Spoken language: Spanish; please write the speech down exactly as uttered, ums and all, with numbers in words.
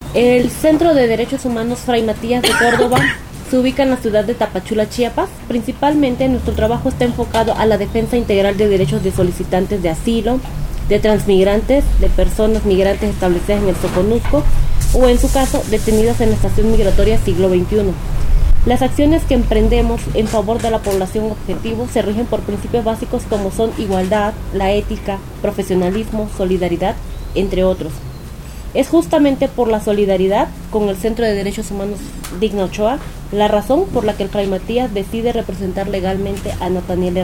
El Centro de Derechos Humanos Fray Matías de Córdoba se ubica en la ciudad de Tapachula, Chiapas. Principalmente nuestro trabajo está enfocado a la defensa integral de derechos de solicitantes de asilo, de transmigrantes, de personas migrantes establecidas en el Soconusco o, en su caso, detenidas en la estación migratoria Siglo veintiuno. Las acciones que emprendemos en favor de la población objetivo se rigen por principios básicos como son igualdad, la ética, profesionalismo, solidaridad, entre otros. Es justamente por la solidaridad con el Centro de Derechos Humanos Digna Ochoa la razón por la que el Fray Matías decide representar legalmente a Nathaniel